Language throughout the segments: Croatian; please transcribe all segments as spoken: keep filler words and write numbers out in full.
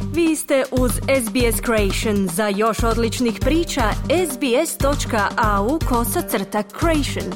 Vi ste uz S B S Creation. Za još odličnih priča, sbs.au kosacrta creation.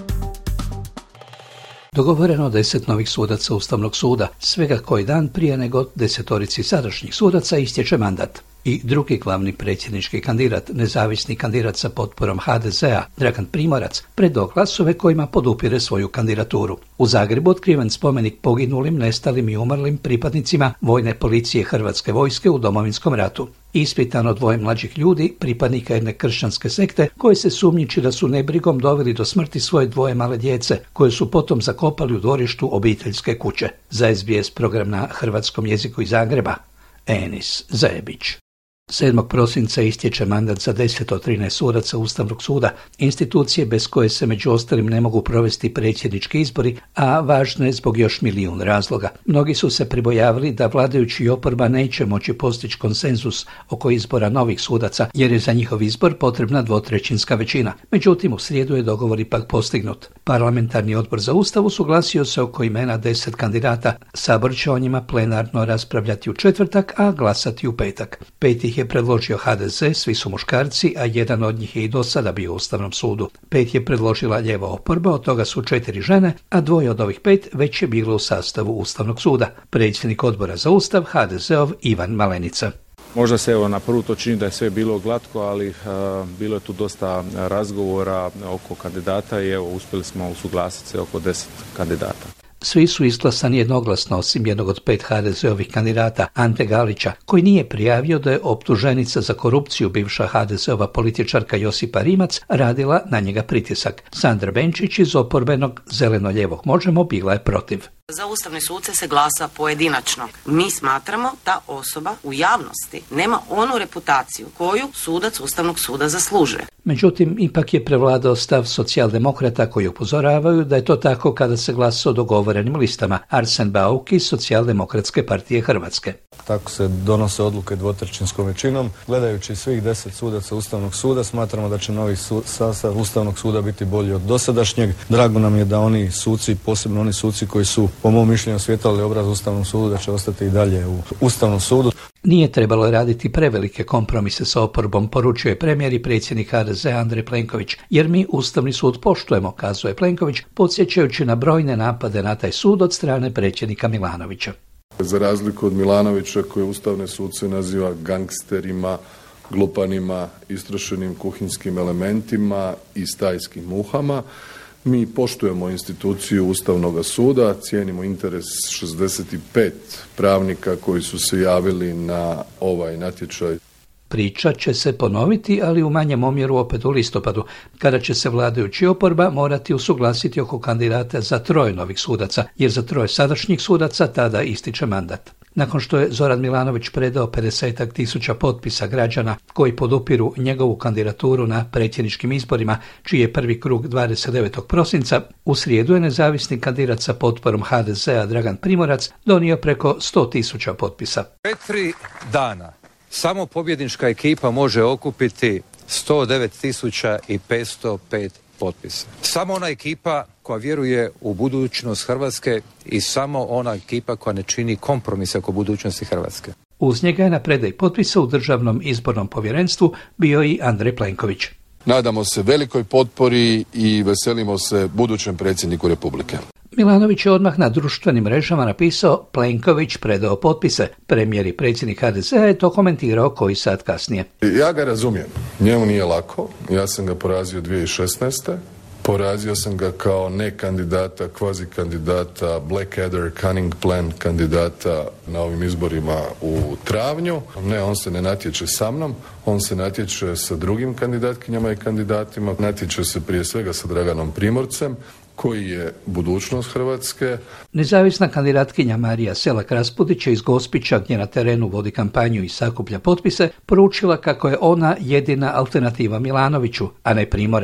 Dogovoreno deset novih sudaca Ustavnog suda, svega koji dan prije nego desetorici sadašnjih sudaca istječe mandat. I drugi glavni predsjednički kandidat, nezavisni kandidat sa potporom H D Z-a, Dragan Primorac, predao glasove kojima podupire svoju kandidaturu. U Zagrebu otkriven spomenik poginulim, nestalim i umrlim pripadnicima vojne policije Hrvatske vojske u Domovinskom ratu. Ispitano dvoje mlađih ljudi, pripadnika jedne kršćanske sekte, koje se sumnjiči da su nebrigom doveli do smrti svoje dvoje male djece, koje su potom zakopali u dvorištu obiteljske kuće. Za S B S program na hrvatskom jeziku iz Zagreba, Enis Zajebić. sedmog prosinca istječe mandat za deset od trinaest sudaca Ustavnog suda, institucije bez koje se među ostalim ne mogu provesti predsjednički izbori, a važno je zbog još milijun razloga. Mnogi su se pribojavali da vladajući i oporba neće moći postići konsenzus oko izbora novih sudaca, jer je za njihov izbor potrebna dvotrećinska većina. Međutim, u srijedu je dogovor ipak postignut. Parlamentarni odbor za Ustav usuglasio se oko imena deset kandidata. Sabor će o njima plenarno raspravljati u četvrtak, a glasati u petak. Pet ih je predložio H D Z, svi su muškarci, a jedan od njih je i do sada bio u Ustavnom sudu. Pet je predložila lijeva oporba, od toga su četiri žene, a dvoje od ovih pet već je bilo u sastavu Ustavnog suda. Predsjednik odbora za Ustav, H D Z-ov Ivan Malenica. Možda se evo na prvu to čini da je sve bilo glatko, ali uh, bilo je tu dosta razgovora oko kandidata i evo uspjeli smo usuglasiti se oko deset kandidata. Svi su izglasani jednoglasno, osim jednog od pet H D Z-ovih kandidata, Ante Galića, koji nije prijavio da je optuženica za korupciju bivša H D Z-ova političarka Josipa Rimac radila na njega pritisak. Sandra Benčić iz oporbenog zeleno-lijevog Možemo bila je protiv. Za ustavne suce se glasa pojedinačno. Mi smatramo da osoba u javnosti nema onu reputaciju koju sudac Ustavnog suda zaslužuje. Međutim, ipak je prevladao stav socijaldemokrata koji upozoravaju da je to tako kada se glasa o dogovorenim listama. Arsen Bauk iz Socijaldemokratske partije Hrvatske. Tako se donose odluke dvotrećinskom većinom. Gledajući svih deset sudaca Ustavnog suda, smatramo da će novi su, sastav Ustavnog suda biti bolji od dosadašnjeg. Drago nam je da oni suci, posebno oni suci koji su po mom mišljenju osvjetlali obraz Ustavnom sudu, da će ostati i dalje u Ustavnom sudu. Nije trebalo raditi prevelike kompromise sa oporbom, poručuje premijer i predsjednik H D Z Andrej Plenković, jer mi Ustavni sud poštujemo, kazuje Plenković, podsjećajući na brojne napade na taj sud od strane predsjednika Milanovića. Za razliku od Milanovića koji ustavne suce naziva gangsterima, glupanima, istrošenim kuhinskim elementima i stajskim muhama, mi poštujemo instituciju Ustavnog suda, cijenimo interes šezdeset pet pravnika koji su se javili na ovaj natječaj. Priča će se ponoviti, ali u manjem omjeru opet u listopadu, kada će se vladajući oporba morati usuglasiti oko kandidata za troje novih sudaca, jer za troje sadašnjih sudaca tada ističe mandat. Nakon što je Zoran Milanović predao pedesetak tisuća potpisa građana koji podupiru njegovu kandidaturu na predsjedničkim izborima, čiji je prvi krug dvadeset devetog prosinca, u srijedu je nezavisni kandidat sa potporom H D Z-a Dragan Primorac donio preko sto tisuća potpisa. Četiri dana samo pobjednička ekipa može okupiti sto devet tisuća petsto pet potpisa. Samo ona ekipa koja vjeruje u budućnost Hrvatske i samo ona ekipa koja ne čini kompromise oko budućnosti Hrvatske. Uz njega je na predaji potpisa u Državnom izbornom povjerenstvu bio i Andrej Plenković. Nadamo se velikoj potpori i veselimo se budućem predsjedniku Republike. Milanović je odmah na društvenim mrežama napisao Plenković predao potpise. Premijer i predsjednik H D Z-a je to komentirao koji sat kasnije. Ja ga razumijem. Njemu nije lako. Ja sam ga porazio dvije tisuće šesnaeste. Porazio sam ga kao ne kandidata, kvazi kandidata, Blackadder, Cunning Plan kandidata na ovim izborima u travnju. Ne, on se ne natječe sa mnom, on se natječe sa drugim kandidatkinjama i kandidatima. Natječe se prije svega sa Draganom Primorcem, koji je budućnost Hrvatske. Nezavisna kandidatkinja Marija Selak-Raspudić iz Gospića, gdje na terenu vodi kampanju i sakuplja potpise, poručila kako je ona jedina alternativa Milanoviću, a ne Primorac.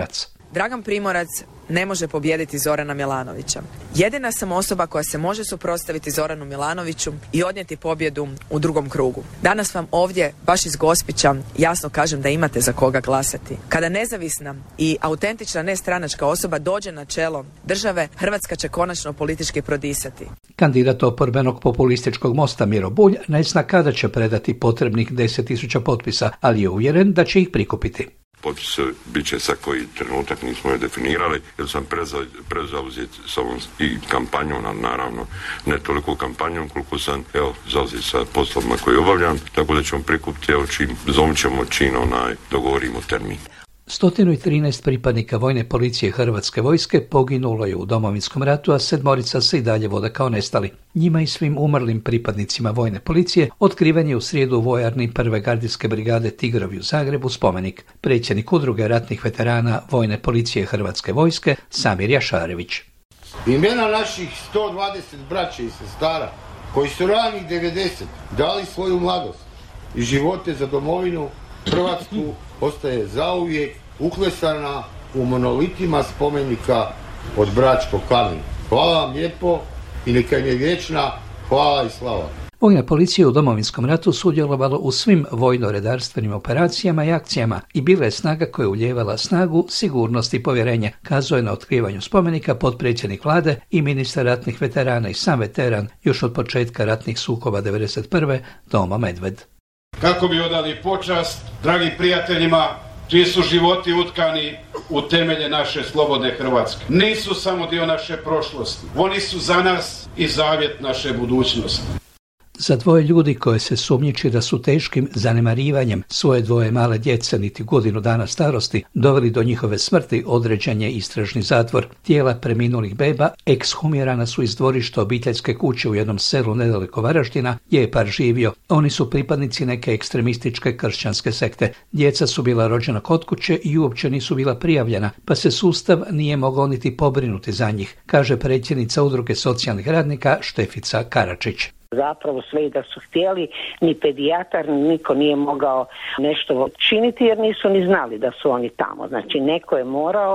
Dragan Primorac ne može pobijediti Zorana Milanovića. Jedina sam osoba koja se može suprotstaviti Zoranu Milanoviću i odnijeti pobjedu u drugom krugu. Danas vam ovdje, baš iz Gospića, jasno kažem da imate za koga glasati. Kada nezavisna i autentična nestranačka osoba dođe na čelo države, Hrvatska će konačno politički prodisati. Kandidat oporbenog populističkog Mosta Miro Bulj ne zna kada će predati potrebnih deset tisuća potpisa, ali je uvjeren da će ih prikupiti. Potpise bit će sa koji trenutak, nismo je definirali, jer sam prezauzet sa ovom i kampanjom, ali naravno ne toliko kampanjom koliko sam evo, zauzet sa poslovima koje obavljam, tako da ćemo prikupiti, evo čim, zovit ćemo čin onaj, dogovorimo termin. sto trinaest pripadnika vojne policije Hrvatske vojske poginulo je u Domovinskom ratu, a sedmorica se i dalje vode kao nestali. Njima i svim umrlim pripadnicima vojne policije otkriven je u srijedu u vojarni prve gardijske brigade Tigrovi u Zagrebu spomenik. Predsjednik udruge ratnih veterana vojne policije Hrvatske vojske Samir Jašarević. Imena naših sto dvadeset braća i sestara koji su ranih devedeset dali svoju mladost i živote za domovinu Hrvatsku ostaje zauvijek uklesana u monolitima spomenika od Bračkog kamena. Hvala vam lijepo i neka im je vječna hvala i slava. Vojna policija u Domovinskom ratu sudjelovala u svim vojno-redarstvenim operacijama i akcijama i bila je snaga koja je uljevala snagu, sigurnost i povjerenje, kazao je na otkrivanju spomenika potpredsjednik vlade i ministar ratnih veterana i sam veteran još od početka ratnih sukoba devedeset prve Tomo Medved. Kako bi odali počast dragim prijateljima čiji su životi utkani u temelje naše slobodne Hrvatske. Nisu samo dio naše prošlosti, oni su za nas i zavjet naše budućnosti. Za dvoje ljudi koje se sumnjiči da su teškim zanemarivanjem svoje dvoje male djece niti godinu dana starosti doveli do njihove smrti određen je istražni zatvor. Tijela preminulih beba ekshumirana su iz dvorišta obiteljske kuće u jednom selu nedaleko Varaždina gdje je par živio. Oni su pripadnici neke ekstremističke kršćanske sekte. Djeca su bila rođena kod kuće i uopće nisu bila prijavljena, pa se sustav nije mogao niti pobrinuti za njih, kaže predsjednica udruge socijalnih radnika Štefica Karačić. Zapravo sve i da su htjeli, ni pedijatar, ni niko nije mogao nešto činiti jer nisu ni znali da su oni tamo. Znači neko je morao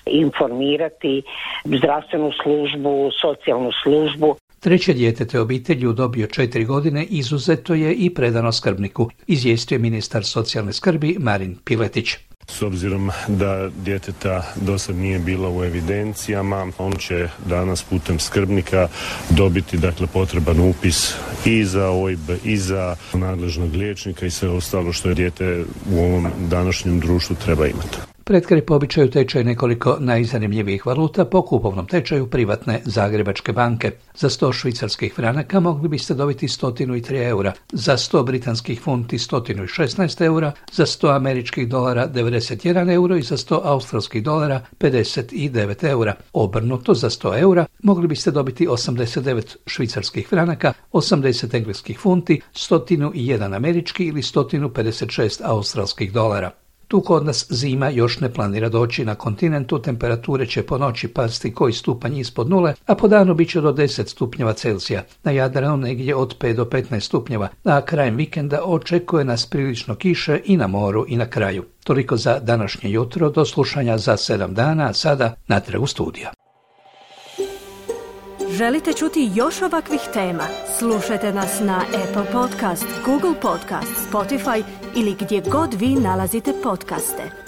informirati zdravstvenu službu, socijalnu službu. Treće dijete te obitelji u dobi od četiri godine izuzeto je i predano skrbniku, izvijestio je ministar socijalne skrbi Marin Piletić. S obzirom da djeteta dosad nije bilo u evidencijama, on će danas putem skrbnika dobiti dakle potreban upis i za O I B i za nadležnog liječnika i sve ostalo što je dijete u ovom današnjem društvu treba imati. Pred po običaju tečaj nekoliko najzanimljivijih valuta po kupovnom tečaju privatne Zagrebačke banke. Za sto švicarskih franaka mogli biste dobiti sto tri eura, za sto britanskih funti sto šesnaest eura, za sto američkih dolara devedeset jedan euro i za sto australskih dolara pedeset devet eura. Obrnuto, za sto eura mogli biste dobiti osamdeset devet švicarskih franaka, osamdeset engleskih funti, sto jedan američki ili sto pedeset šest australskih dolara. Tu kod nas zima još ne planira doći. Na kontinentu temperature će po noći pasti koji stupanj ispod nule, a po danu bit će do deset stupnjeva Celzija. Na Jadranu negdje od pet do petnaest stupnjeva, a krajem vikenda očekuje nas prilično kiše i na moru i na kraju. Toliko za današnje jutro, do slušanja za sedam dana, a sada natrag u studija. Želite čuti još ovakvih tema? Slušajte nas na Apple Podcast, Google Podcast, Spotify ili gdje god vi nalazite podcaste.